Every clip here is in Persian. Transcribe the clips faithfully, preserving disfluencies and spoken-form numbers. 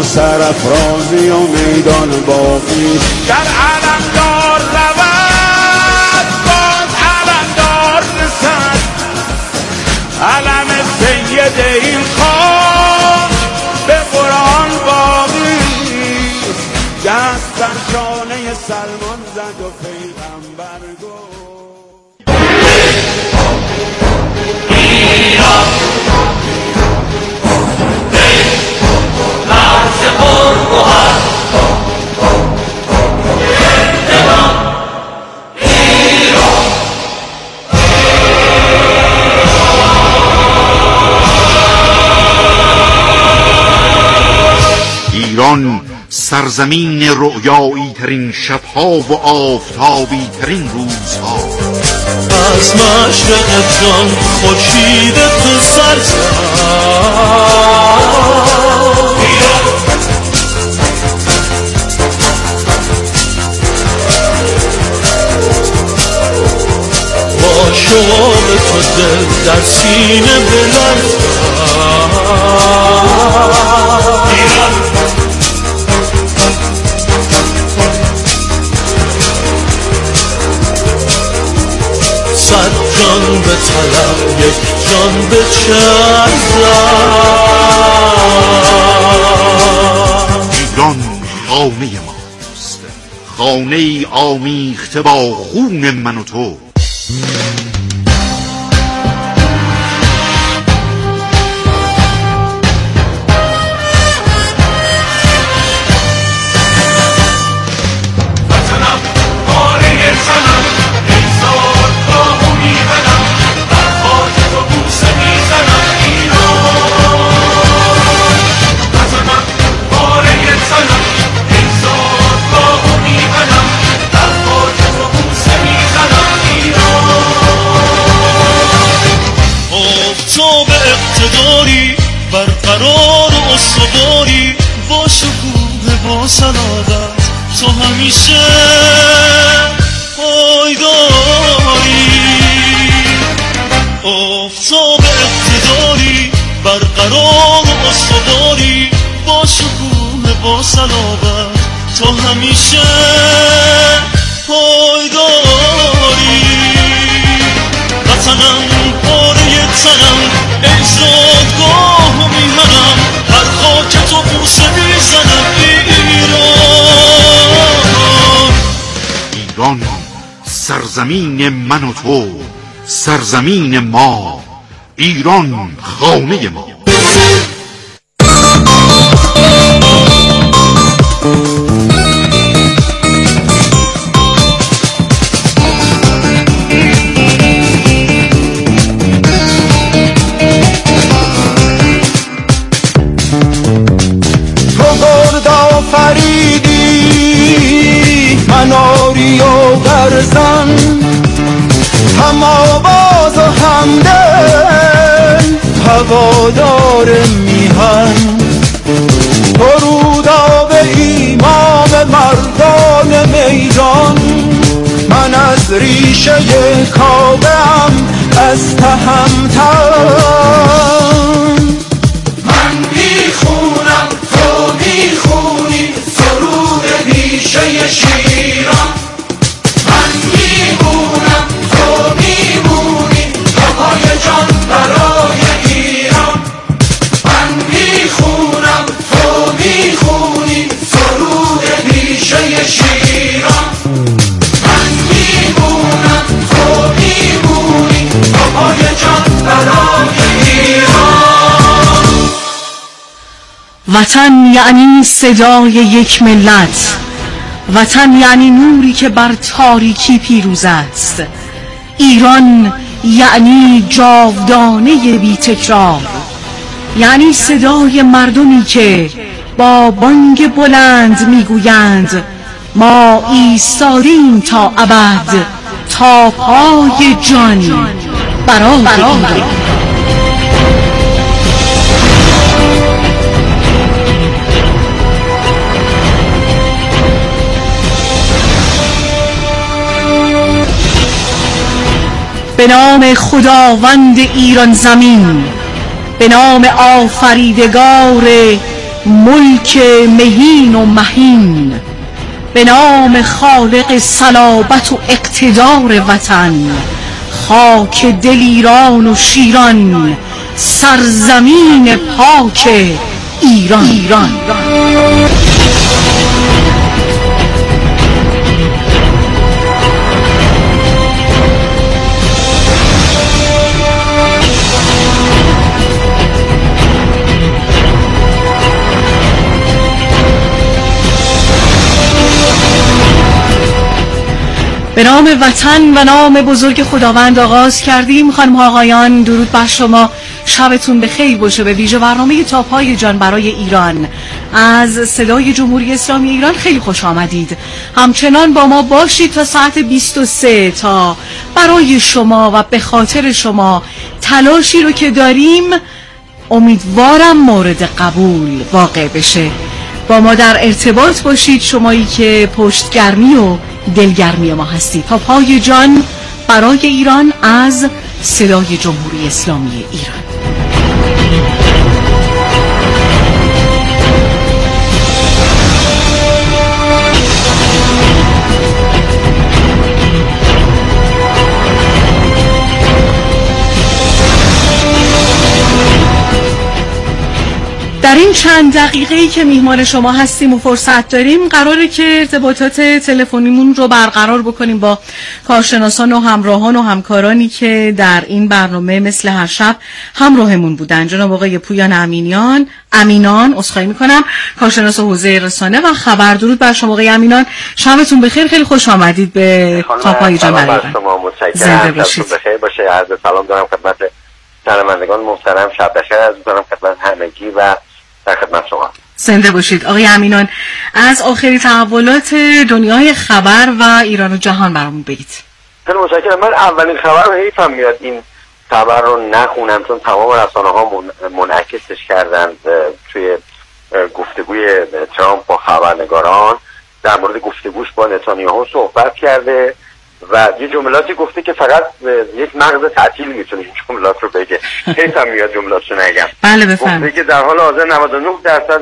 سرافرازی و میدان باقی گر علمدار رود باز علمدار رسد علم سید این خاک به قرآن باقی دست در شانه سلمان زد و پیغمبر گفت ایران سرزمین رؤیایی ترین شبها و آفتابی ترین روزها از مشرق جان خورشید تو سر زد با شوق تو دل در سینه بلرزد صد جان به طلب یک جان به چرزد ایران خانه ماست، خانه آمیخته با خون من و تو. برقرار و استواری با شکوه با صلابت تو همیشه پایداری آفتاب اقتداری برقرار و استواری با شکوه با صلابت تو همیشه پایداری وطنم پاره تنم ای زادگاه و میهنم هر خاک تو بوسه میزنم ایران ایران سرزمین من و تو، سرزمین ما، ایران خانه ما. مناری و برزن هم آواز و همدل هوادار میهن درود به ایمام مردان میدان من از ریشه کاوه‌ام از تهمتن من میخونم تو میخونی سرود ریشه شیران من میمونم تو میمونی پای جان برای ایران من میخونم تو میخونی سرود ریشه شیران من میمونم تو میمونی پای جان برای ایران. وطن یعنی صدای یک ملت، وطن یعنی نوری که بر تاریکی پیروز است، ایران یعنی جاودانه بی تکرار، یعنی صدای مردمی که با بانگ بلند میگویند ما ایستادیم تا ابد تا پای جان برای ایران. به نام خداوند ایران زمین، به نام آفریدگار ملک مهین و مهین، به نام خالق صلابت و اقتدار وطن. خاک دل ایران و شیران، سرزمین پاک ایران, ایران. به نام وطن و نام بزرگ خداوند آغاز کردیم. خانم ها آقایان، درود بر شما، شبتون بخیر باشه. به ویژه برنامه تاپ‌های جان برای ایران از صدای جمهوری اسلامی ایران خیلی خوش آمدید. همچنان با ما باشید تا ساعت بیست و سه تا برای شما و به خاطر شما تلاشی رو که داریم امیدوارم مورد قبول واقع بشه. با ما در ارتباط باشید، شمایی که پشتگرمی و دلگرمی ما هستید. تاپ‌های جان برای ایران از صدای جمهوری اسلامی ایران. در این چند دقیقه‌ای که میهمان شما هستیم و فرصت داریم، قراره که ارتباطات تلفنیمون رو برقرار بکنیم با کارشناسان و همراهان و همکارانی که در این برنامه مثل هر شب همراهمون بودن. جناب آقای پویان امینیان امینان عذرخواهی میکنم، کارشناس حوزه رسانه و خبر. درود بر شما آقای امینان، شبتون بخیر، خیلی خوش آمدید به تاپ‌های جان برای ایران. شما متشکرم، شبتون بخیر باشه. عرض سلام دارم خدمت شنوندگان محترم، شب بخیر عرض می‌کنم خدمت همگی و در خدمت شما. زنده باشید آقای امینان. از آخرین تحولات دنیای خبر و ایران و جهان برامون بگید. خیلی متشکرم. من اولین خبر رو حیفم میاد این خبر رو نخونم، چون تمام رسانه‌ها منعکسش کردن توی گفتگوی ترامپ با خبرنگاران. در مورد گفتگوش با نتانیاهو صحبت کرده و یه جملاتی گفته که فقط یک مغز تعطیل میتونه این جملات رو بگه. حیفم میاد جملاتشو نگم. بله بفرمایید. گفته که در حال حاضر نود و نه درصد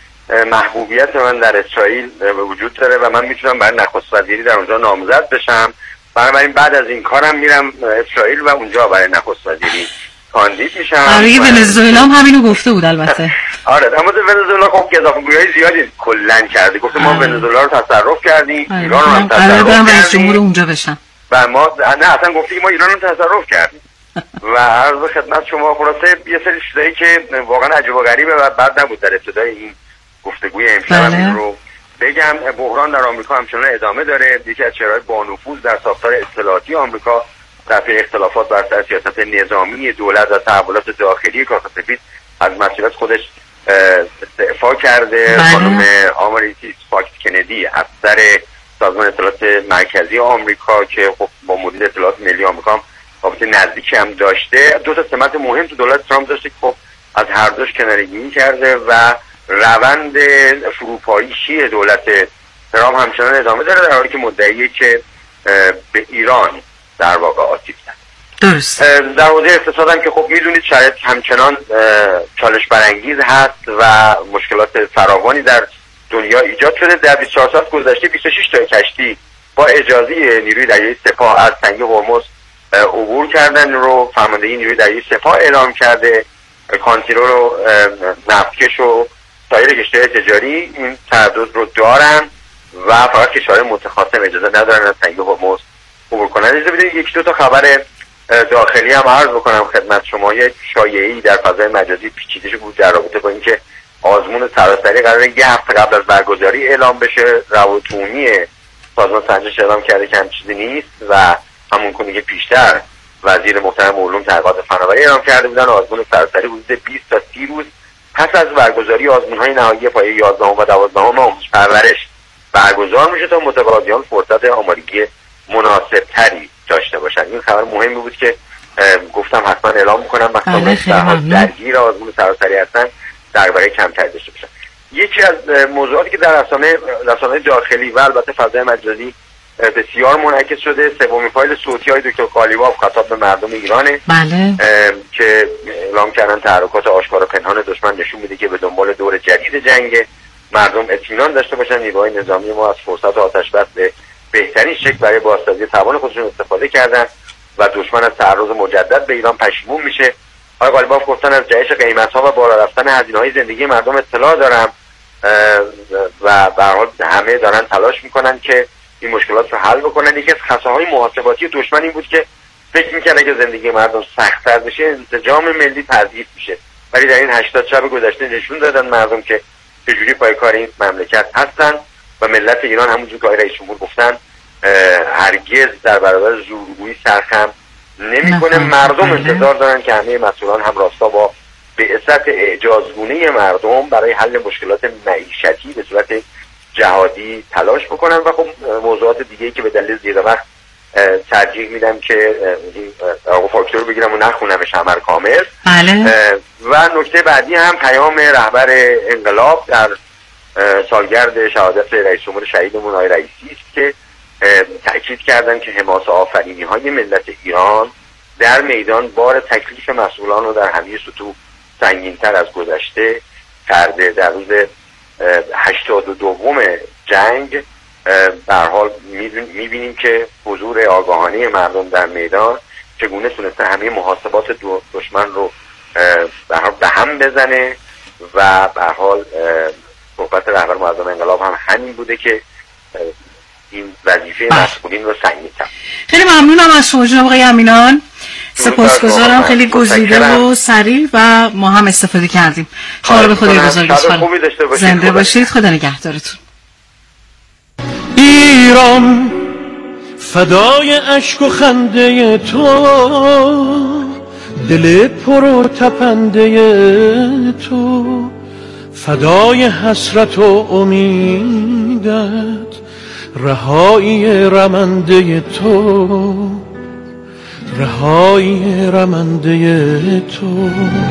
محبوبیت من در اسرائیل وجود داره و من میتونم برای نخست وزیری در اونجا نامزد بشم. بنابراین بعد از این کارم میرم اسرائیل و اونجا برای نخست وزیری کاندید میشم. برای ونزوئلا هم همینو گفته بود البته. آره، اما ونزوئلا خب گزافه‌گویی زیادی کلا کرده. گفته ما ونزوئلا رو تصرف کردیم، ایران رو هم تصرف کردیم. رئیس جمهور اونجا بشم. و ما نه اصلا گفتیم ما ایران رو تصرف کردیم. و عرض خدمت شما خلاصه یه سری چیزایی که واقعا عجیب و غریبه و بعد نبود در ابتدای این گفتگوی امشب این رو بگم. بحران در آمریکا همچنان ادامه داره. یکی از چهره‌های بانفوذ در ساختار اطلاعاتی آمریکا در پی اختلافات بر سر سیاست نظامی دولت و تحولات داخلی کاخ سفید از مسئولیت خودش استعفا کرده. خانم آماریتیس فاکس کندی، افسر سازمان اطلاعات مرکزی آمریکا که خب با مدیر اطلاعات ملی آمریکا رابطه نزدیکی هم داشته، دو تا سمت مهم تو دولت ترامپ داشته که خب از هر دوش کناره‌گیری کرده و روند فروپایشی دولت ترامپ همچنان ادامه داره، در حالی که مدعیه که به ایران در واقع آسیب زد. درست. در حوزه اقتصاد هم که خب میدونید شاید همچنان چالش برانگیز هست و مشکلات فراوانی در دنیا ایجاد شده. در بیست و چهار ساعت گذشته بیست و شش تا کشتی با اجازه نیروی دریایی سپاه از تنگه هرمز عبور کردن رو فرماندهی نیروی دریایی سپاه اعلام کرده. کانتینر و نفتکش و سایر کشتی‌های تجاری این تعدد رو دارن و فقط کشورهای متخاصم اجازه ندارن از تنگه هرمز عبور کنن. اجازه بدید یک دو تا خبر داخلی هم عرض بکنم خدمت شما. یک شایعه‌ای در فضای مجازی پیچیده بود در رابطه با اینکه آزمون سراسری قراره یه هفته قبل از برگزاری اعلام بشه. روابط عمومی سازمان سنجش اعلام کرده که هم چیزی نیست و همون کنی که پیشتر وزیر محترم علوم تحقیقات فناوری اعلام کرده بودن آزمون سراسری حدود بیست تا سی روز پس از برگزاری آزمون‌های نهایی پایه یازدهم و دوازدهم آموزش پرورش برگزار میشه تا متقاضیان فرصت آمادگی مناسب‌تری داشته باشن. این خبر مهمی بود که گفتم حتما اعلام می‌کنم وقتی که درگیر آزمون سراسری هستن درباره کمتر داشته باشن. یکی از موضوعاتی که در رسانه رسانه داخلی و البته فضای مجازی بسیار منعکس شده. سومین فایل صوتی های دکتر قالیباف خطاب به مردم ایرانه. بله. که اعلام کردن تحرکات آشکار و پنهان دشمن نشون میده که به دنبال دور جدید جنگ، مردم اطمینان داشته باشن نیروهای نظامی ما از فرصت آتش بس به بهترین شکل برای بازسازی توان خودشون استفاده کردن و دشمن از تعرض مجدد به ایران پشیمون میشه. آقای قالیباف گفتن از جهش قیمت‌ها و بالا رفتن هزینه‌های زندگی مردم اطلاع دارم و به هر حال همه دارن تلاش میکنن که این مشکلات رو حل بکنن. یکی از خطاهای محاسباتی دشمن این بود که فکر میکنه که زندگی مردم سخت‌تر بشه انسجام ملی تضعیف میشه، ولی در این هشتاد شب گذشته نشون دادن مردم که چجوری پای کار این مملکت هستن و ملت ایران همونجور که آقای رئیس جمهور گفتن هرگز در برابر زورگویی سرخم نمیکنه. مردم انتظار دارن که همه مسئولان هم راستا با بعثت اعجازگونه مردم برای حل مشکلات معیشتی به صورت جهادی تلاش بکنن و خب موضوعات دیگه‌ای که به دلیل زیر وقت ترجیح میدم که آقا فاکتور رو بگیرم و نخونمش همه کامل. بله. و نکته بعدی هم پیام رهبر انقلاب در سالگرد شهادت رئیس جمهور شهیدمون آقای رئیسی است که تأکید کردن که حماسه آفرینی های ملت ایران در میدان بار تکلیف مسئولان رو در همه سطوح سنگین‌تر از گذشته کرده. در روز هشتاد و دوم جنگ به هر حال میبینیم که حضور آگاهانه مردم در میدان چگونه تونسته همه محاسبات دشمن رو به هم بزنه و به هر حال صحبت رهبر معظم انقلاب هم همین بوده که این وظیفه مسئولین رو سنگین کرد. خیلی ممنونم از شما جناب آقای امینان، سپاسگزارم. خیلی گزیده و سریع و ما هم استفاده کردیم. شما رو به خدای بزرگ بسپارم. زنده باشید. خدا نگهدارتون. ایران فدای اشک و خنده تو، دل پر و تپنده تو، فدای حسرت و امیدت، رهایی رمنده تو، رهایی رمنده تو.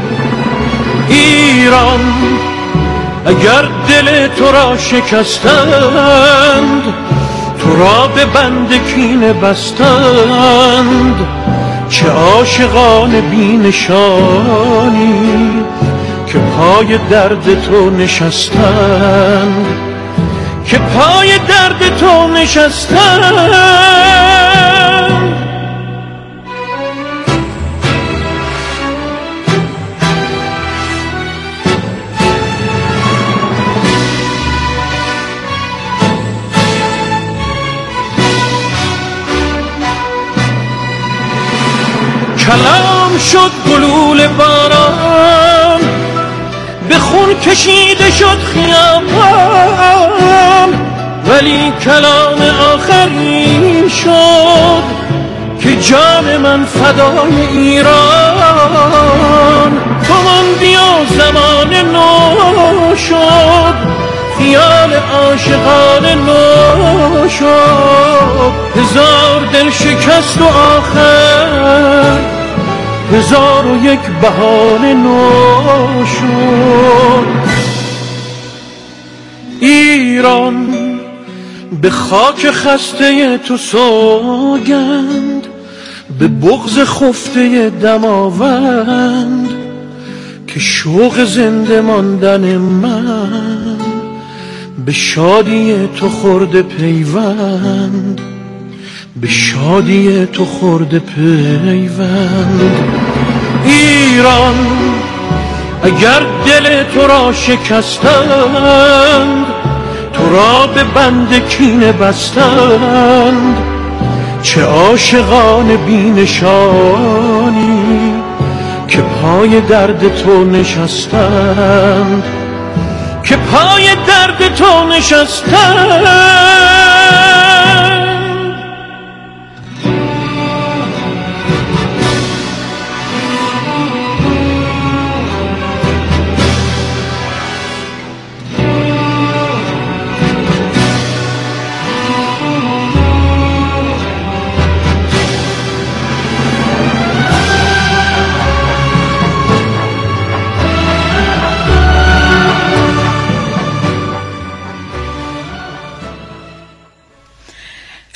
ایران اگر دل تو را شکستند، تو را به بند کینه بستند، چه عاشقان بی نشانی که پای درد تو نشستند، که پای درد تو نشستند. کلام شد گلوله باران، به خون کشیده شد خیابان، ولی کلام آخری شد که جان من فدای ایران. تو ماندی و زمان نو شد، خیال عاشقان نو شد، هزار دل شکست و آخر هزار و یک بهانه نو شد. ایران به خاک خسته تو سوگند، به بغض خفته دماوند، که شوق زنده ماندن من به شادی تو خورده پیوند، به شادی تو خورده پیوند. ایران اگر دل تو را شکستند، تو را به بند کینه بستند، چه عاشقان بی نشانی که پای درد تو نشستند، که پای درد تو نشستند.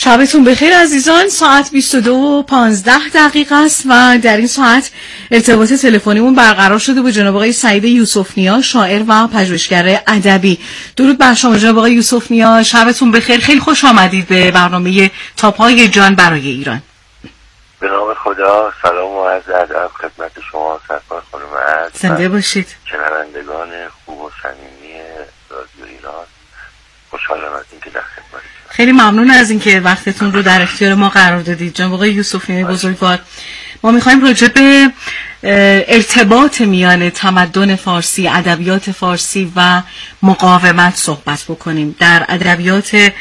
شبتون بخیر عزیزان. ساعت بیست و دو و پانزده دقیقه است و در این ساعت ارتباط تلفنیمون برقرار شده با جناب آقای سعید یوسف نیا، شاعر و پژوهشگر ادبی. درود بر شما جناب آقای یوسف نیا، شبتون بخیر. خیلی خوش آمدید به برنامه تاپ‌های جان برای ایران. به نام خدا، سلام و عرض ادب خدمت شما سرکار خانم عزیز. زنده باشید. شنوندگان خوب و صمیمی رادیو ایران، خوشحالم از اینکه در خدمتتون. خیلی ممنون از اینکه وقتتون رو در اختیار ما قرار دادید جناب آقای یوسف نیا بزرگوار. ما می‌خوایم راجع به ارتباط میان تمدن فارسی، ادبیات فارسی و مقاومت صحبت بکنیم. در ادبیات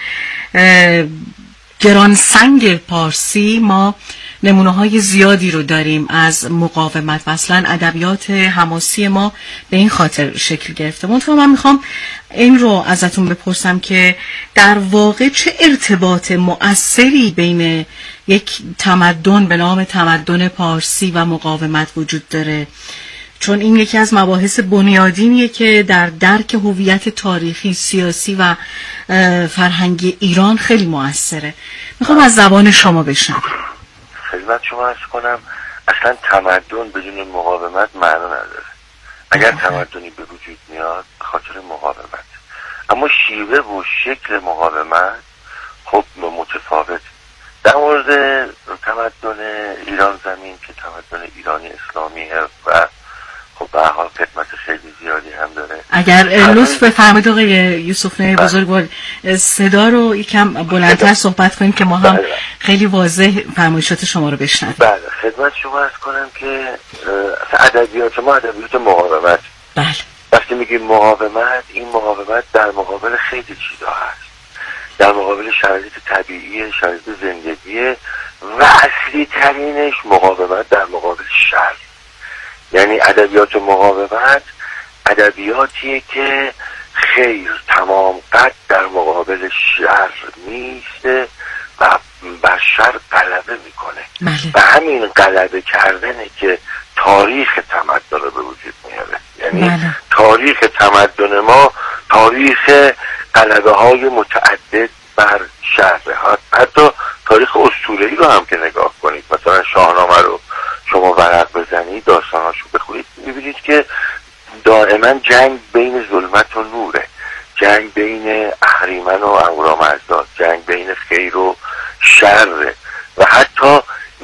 گرانسنگ پارسی ما نمونه‌های زیادی رو داریم از مقاومت و اصلا ادبیات حماسی ما به این خاطر شکل گرفته. منتها من میخوام این رو ازتون بپرسم که در واقع چه ارتباط مؤثری بین یک تمدن به نام تمدن پارسی و مقاومت وجود داره، چون این یکی از مباحث بنیادینیه که در درک هویت تاریخی، سیاسی و فرهنگی ایران خیلی مؤثره. میخوام از زبان شما بشنوم. خدمت شما عرض کنم اصلا تمدن بدون مقاومت معنا نداره. اگر تمدنی به وجود میاد به خاطر مقاومت، اما شیوه و شکل مقاومت خب متفاوت. در مورد تمدن ایران زمین که تمدن ایرانی اسلامیه و خب به هر حال خدمت خیلی زیادی هم داره. اگر لطف بفرمایید آقای یوسف نیا بزرگوار صدا رو یکم بلندتر صحبت کنید که ما هم خیلی واضح فرمایشات شما رو بشنویم. بله خدمت شما عرض کنم که ادبیات ما ادبیات مقاومت. بله. وقتی میگیم مقاومت، این مقاومت در مقابل خیلی چیزا هست. در مقابل شرایط طبیعی، شرایط زندگی و اصلی ترینش مقاومت در مقابل شر. یعنی ادبیات مقاومت ادبیاتیه که خیر تمام قد در مقابل شر میسته و بر شر غلبه میکنه. بله. و همین غلبه کردنه که تاریخ تمدن رو به وجود میاره. یعنی بله. تاریخ تمدن ما تاریخ غلبه های متعدد بر شر. حتی تاریخ اسطوره‌ای رو هم که نگاه کنید، مثلا شاهنامه رو شما ورق بزنید، داستاناشو بخونید، میبینید که دائما جنگ بین ظلمت و نوره، جنگ بین اهریمن و اهورامزدا، جنگ بین خیر و شر و حتی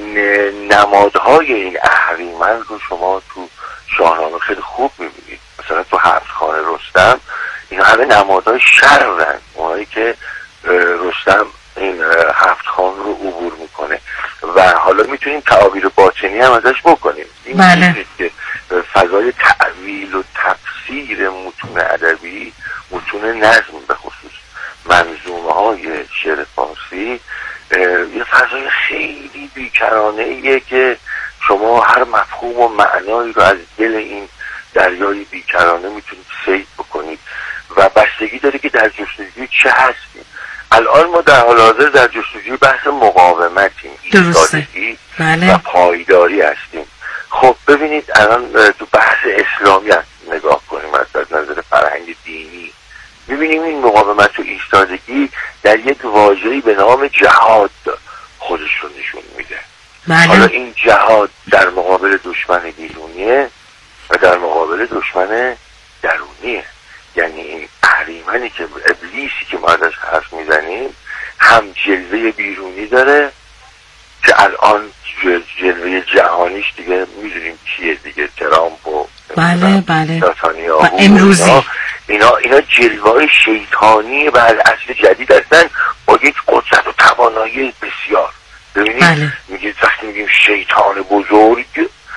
نمادهای این اهریمن رو شما تو شاهنامه خیلی خوب میبینید. مثلا تو هفت خانه رستم اینا همه نمادهای شرن، اونایی که رستم این هفت خان رو عبور میکنه و حالا میتونیم تعابیر باطنی هم ازش بکنیم. این بله. که فضای تعویل و تفسیر متون ادبی، متون نظم به خصوص منظومه های شعر فارسی، یه فضای خیلی بیکرانه ایه که شما هر مفهوم و معنایی رو از دل این دریای بیکرانه میتونید صید بکنید و بستگی داره که در جستجوی چه هستیم. الان ما در حال حاضر در جستجوی بحث مقاومتیم، ایستادگی بله. و پایداری هستیم. خب ببینید الان تو بحث اسلامیت نگاه کنیم از نظر فرهنگ دینی، ببینیم این مقاومت و ایستادگی در یک واژه‌ای به نام جهاد خودش رو نشون میده. بله. حالا این جهاد در مقابل دشمن بیرونیه و در مقابل دشمن درونیه. یعنی این اهریمنی که ابلیسی که ما ازش حرف میزنیم هم جلوه بیرونی داره که الان جلوه جهانیش دیگه میدونیم چیه دیگه، ترامپ و بله بله و امروزی اینا اینا, اینا جلوه شیطانی و اصل جدید هستن با یک قدرت و توانایی بسیار. ببینید بله. میگید وقتی میگیم شیطان بزرگ،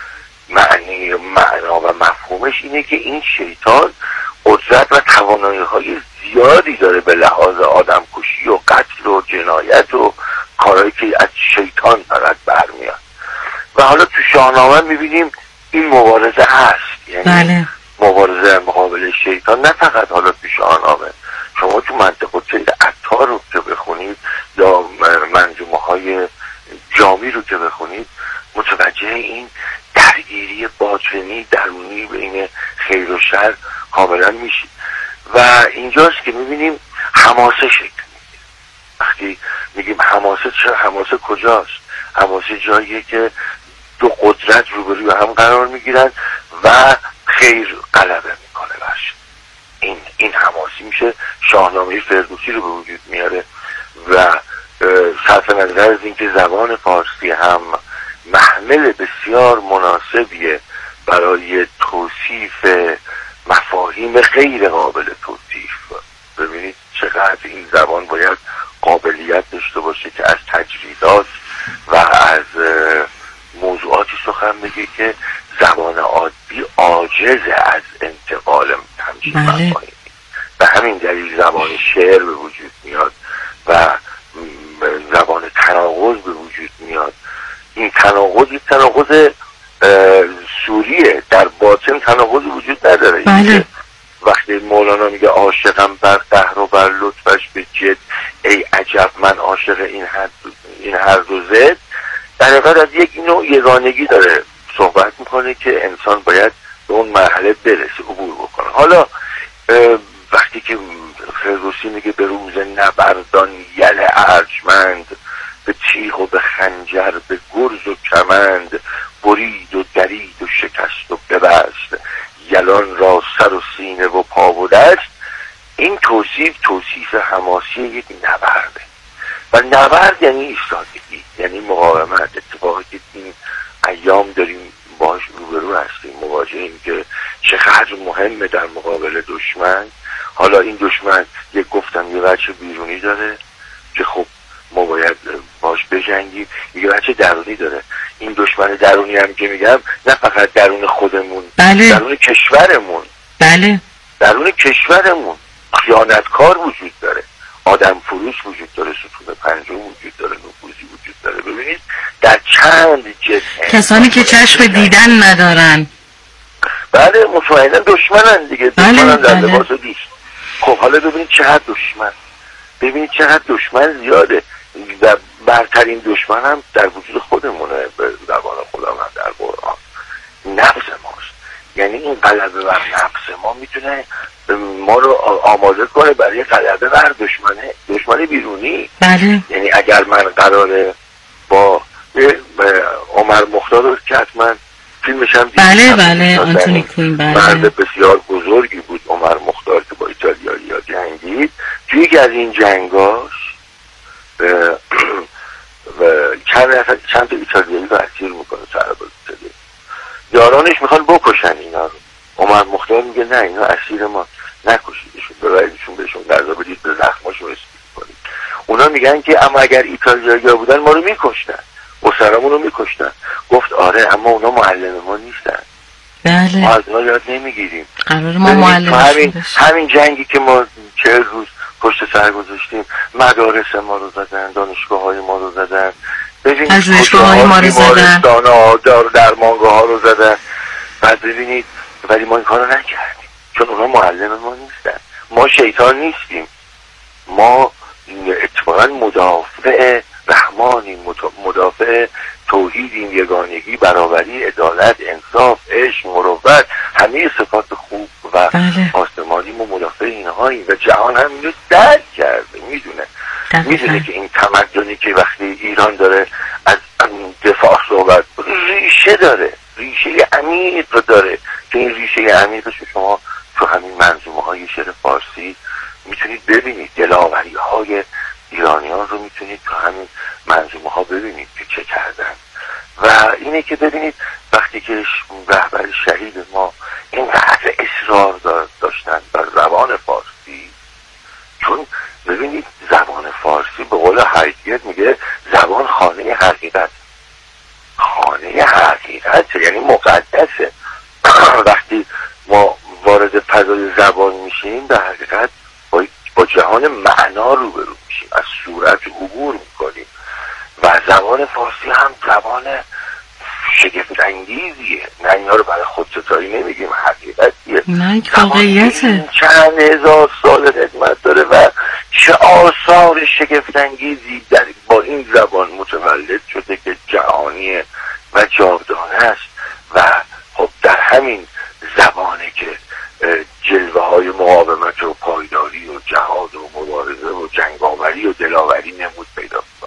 معنی معنا و مفهومش اینه که این شیطان قدرت و توانایی های زیادی داره به لحاظ آدم کشی و قتل و جنایت و کارهایی که از شیطان فقط برمیاد. و حالا تو شاهنامه میبینیم این مبارزه هست، یعنی بله. مبارزه مقابل شیطان نه فقط حالا تو شاهنامه، شما تو منطقه سید عطار رو که بخونید یا منظومه های جامی رو که بخونید متوجه این درگیری باطنی درونی بین خیر و شر کاملا میشید و اینجاست که میبینیم حماسه شکل میگیره. وقتی میگیم حماسه. چه حماسه کجاست؟ حماسه جاییه که دو قدرت روبروی هم قرار میگیرن و خیر غلبه میکنه برش. این این حماسی میشه شاهنامه فردوسی رو به وجود میاره و صرف نظر از اینکه زبان فارسی هم محمل بسیار مناسبیه برای توصیف مفاهیم غیر قابل توصیف. ببینید چقدر این زبان باید قابلیت داشته باشه که از تجویدات و از موضوعاتی سخن بگه که زبان عادی عاجز از انتقال همچین مفاهیم. به همین دلیل زبان شعر به وجود میاد و زبان تناقض به وجود میاد. این تناقض یک تناقض سوریه، در باطن تناقض وجود نداره. بله. وقتی مولانا میگه عاشقم بر قهر و بر لطفش به جد، ای عجب من عاشق این هر این هر دو زد، در حقیقت از یک نوع یگانگی داره صحبت میکنه که انسان باید به اون مرحله برسه، عبور بکنه. حالا وقتی که فردوسی میگه به روز نبردان یل ارجمند، به تیغ و به خنجر به گرز و کمند، برید و درید و شکست و ببست، یلان را سر و سینه و پا و دست. این توصیف توصیف حماسی یک نبرده و نبرد یعنی ایستادگی، یعنی مقاومت. اتفاقی که این ایام داریم باش روبرو هستیم، مواجهیم که چقدر مهمه در مقابل دشمن. حالا این دشمن یک گفتم یه بچه بیرونی داره که خب ما باید باش بجنگیم، یه بچه درونی داره. این دشمن درونی هم که میگم نه فقط درون خودمون، بله. درون کشورمون، بله، درون کشورمون خیانتکار وجود داره، آدم فروش وجود داره، ستون پنجم وجود داره، نفوذی وجود داره. ببینید در چند جسم کسانی که چشم دیدن ندارن. بله مطمئنا دشمنن دیگه. بله، دشمنن در بله. لباس دوست. خب حالا ببینید چقدر دشمن، ببینید چقدر دشمن زیاده. در برترین دشمن هم در وجود خودمونه. به زبان خدا هم در قرآن نفس ماست. یعنی این غلبه بر نفس ما میتونه ما رو آماده کنه برای غلبه بر دشمنه دشمن بیرونی. بله. یعنی اگر من قراره با عمر مختار رو که حتما فیلمش هم دیدم، بله بله آنتونی کوین، بله مرد بسیار بزرگی بود عمر مختار که با ایتالیایی ها جنگید. توی یکی از این جنگاش و چند نفر چند تا ایتالیایی رو اسیر میکنه، سرباز ایتالیایی. یارانش میخوان بکشن اینا رو. عمر مختار میگه نه اینا اسیر ما، نکشیدشون، ببریدشون بهشون غذا بدید، به زخماشون رسید کنید. اونا میگن که اما اگر ایتالیایی ها بودن ما رو میکشتن، اسرامون رو میکشتن. گفت آره اما اونا معلم ما نیستن. بله. ما از اونا یاد نمیگیریم. قرار ما معلم همین همین جنگی که ما چهل روز پشت سر گذاشتیم، مدارس ما رو زدن، دانشگاه های ما رو زدن، پژوهشگاه های ما رو زدن، دار درمانگاه ها رو زدن. بعد ببینید ولی ما این کارو نکردیم چون اونا معلم ما نیستن. ما شیطان نیستیم، ما اتفاقا مدافع رحمانیم، مدافع توحیدیم، یگانگی، برابری، عدالت، انصاف، عشق، مروت، همه صفات خوب و بله. آسمانیم و مدافع اینهاییم و جهان هم اینو درک کرده، میدونه میدونه که این تمدنی که وقتی ایران داره از دفاع صحبت ریشه داره، ریشه عمیق داره که این ریشه عمیقش شما تو همین منظومه های شعر فارسی میتونید ببینید. دلاوری های ایرانیان رو میتونید تو همین منظومه ها ببینید که چه کردن. و اینه که ببینید وقتی که رهبر شهید ما اینقدر اصرار داشتن بر زبان فارسی، چون ببینید زبان فارسی به قول هایدگر میگه زبان خانه حقیقت، خانه حقیقت یعنی مقدسه. وقتی ما وارد فضای زبان میشیم در حقیقت با, با جهان معنا روبرو میشیم، از صورت عبور میکنیم. و زبان فارسی هم زبان شگفت انگیزیه. نه اینا رو برای خودستایی نمیگیم، حقیقتیه. نه واقعیته. چند هزار سال خدمت داره و چه آثار شگفت انگیزی در با این زبان متولد شده که جهانیه و جاودانه است. و خب در همین زبانه که جلوه های مقاومت و پایداری و جهاد و مبارزه و جنگاوری و دلاوری نمود پیدا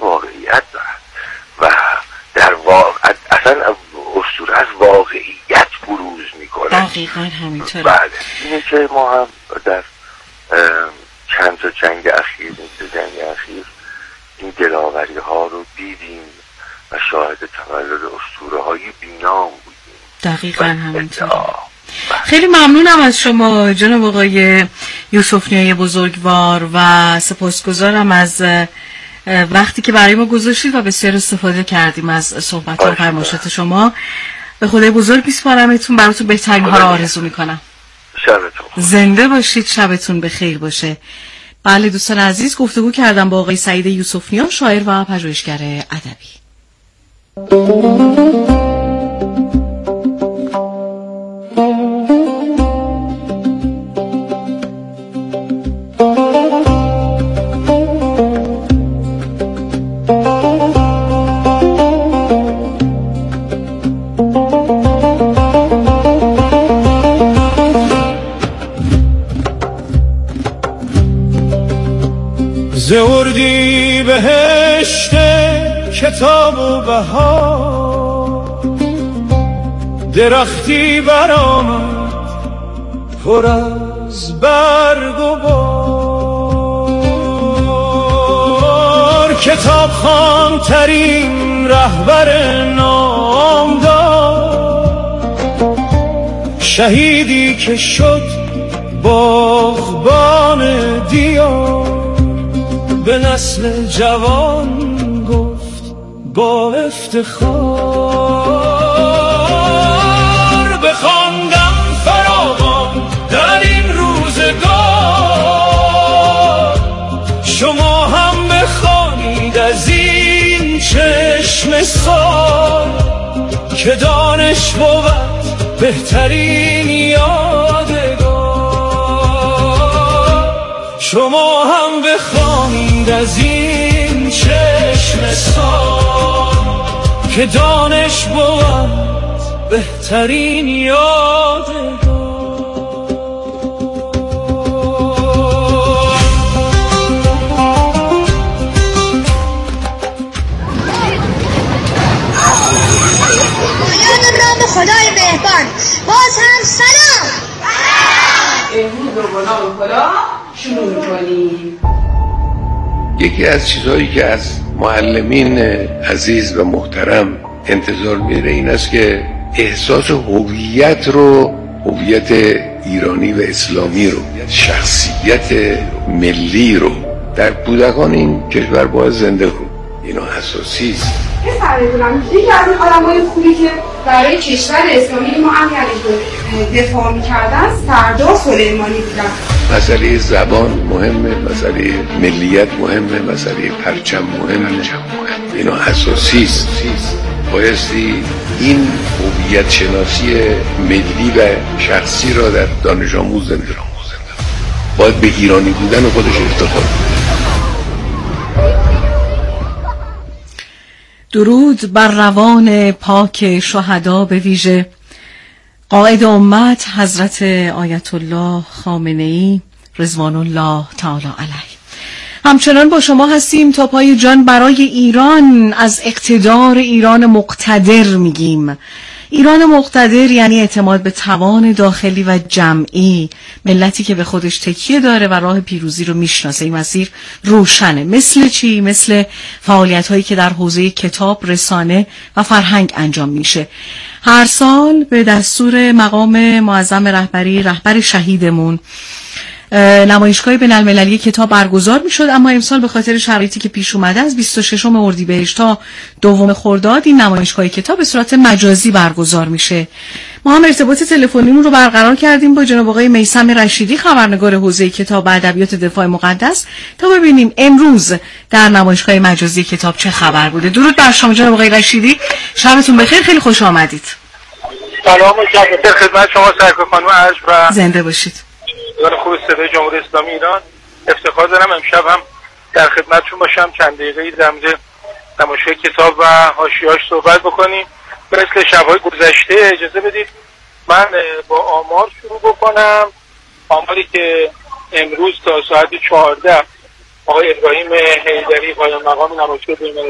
واقعیت دارد و در واقع اصلا اسطوره از واقعیت بروز میکنه. دقیقاً همینطوره. بله اینه که ما هم در چند تا جنگ اخیر این جنگ اخیر این دلاوری ها رو دیدیم و شاهد تولد اسطوره های بینام بودیم. دقیقاً همینطوره. خیلی ممنونم از شما جناب آقای یوسف نیای بزرگوار و سپاسگزارم از وقتی که برای ما گذاشتید و بسیار استفاده کردیم از صحبت و فرمایشات شما. به خدای بزرگ میسپارمتون، براتون بهترین ها رو آرزو میکنم. شبتون زنده باشید، شبتون بخیر باشه. بله دوستان عزیز، گفتگو کردم با آقای سعید یوسف نیا، شاعر و پژوهشگر ادبی. زوردی بهشت کتاب و بهار، درختی برآمد پر از برگ و بار، کتاب خوان ترین رهبر نامدار، شهیدی که شد باغبان دیار، به نسل جوان گفت با افتخار، بخواندم فراوان در این روزگار، شما هم بخوانید از این چشم سار، که دانش بود بهترین یادگار، شما هم بخوانید از این چشم سار، که دانش بود بهترین یادگار. پایان نام خدای مهربان. باز هم سلام. امروز رو با نام خدا شروع می‌کنیم. یکی از چیزهایی که از معلمین عزیز و محترم انتظار میره این است که احساس هویت رو، هویت ایرانی و اسلامی رو، شخصیت ملی رو در کودکان این کشور باید زنده کنه. اینا اساسی است. پسر بدونم یکی از آدمای خوبی که برای کشور اسلامی ما امنیتش رو دفاع می‌کردن سردار سلیمانی بودن. مسئله زبان مهمه، مسئله ملیت مهمه، مسئله پرچم مهمه. اینا اساسی است. بایستی این هویت شناسی ملی و شخصی را در دانش آموز زنده کنه. باید به ایرانی بودن خودش افتخار کنه. درود بر روان پاک شهدا، به ویژه قائد امت حضرت آیت الله خامنه‌ای رضوان الله تعالی علیه. همچنان با شما هستیم تا پای جان برای ایران. از اقتدار ایران مقتدر میگیم. ایران مقتدر یعنی اعتماد به توان داخلی و جمعی، ملتی که به خودش تکیه داره و راه پیروزی رو میشناسه. این مسیر روشنه. مثل چی؟ مثل فعالیت هایی که در حوزه کتاب، رسانه و فرهنگ انجام میشه. هر سال به دستور مقام معظم رهبری رهبر شهیدمون نمایشگاه بین‌المللی کتاب برگزار میشد، اما امسال به خاطر شرایطی که پیش اومده از بیست و ششم اردیبهشت تا دوم خرداد این نمایشگاه کتاب به صورت مجازی برگزار میشه. ما هم ارتباط تلفنیمون رو برقرار کردیم با جناب آقای میثم رشیدی، خبرنگار حوزه کتاب و ادبیات دفاع مقدس، تا ببینیم امروز در نمایشگاه مجازی کتاب چه خبر بوده. درود بر شما جناب آقای رشیدی، شبتون بخیر، خیلی خوش آمدید. سلام و جواب خدمت شما سرکار خانم عرض و زنده باشید. دوستان خوب صدای جمهوری اسلامی ایران. افتخار دارم امشب هم در خدمتتون باشم، چند دقیقه‌ای در مورد نمایشگاه کتاب و حاشیه‌اش صحبت بکنیم. مثل شب‌های گذشته اجازه بدید من با آمار شروع بکنم. آماری که امروز تا ساعت چهارده آقای ابراهیم حیدری پایان مقام نمایشگاه بین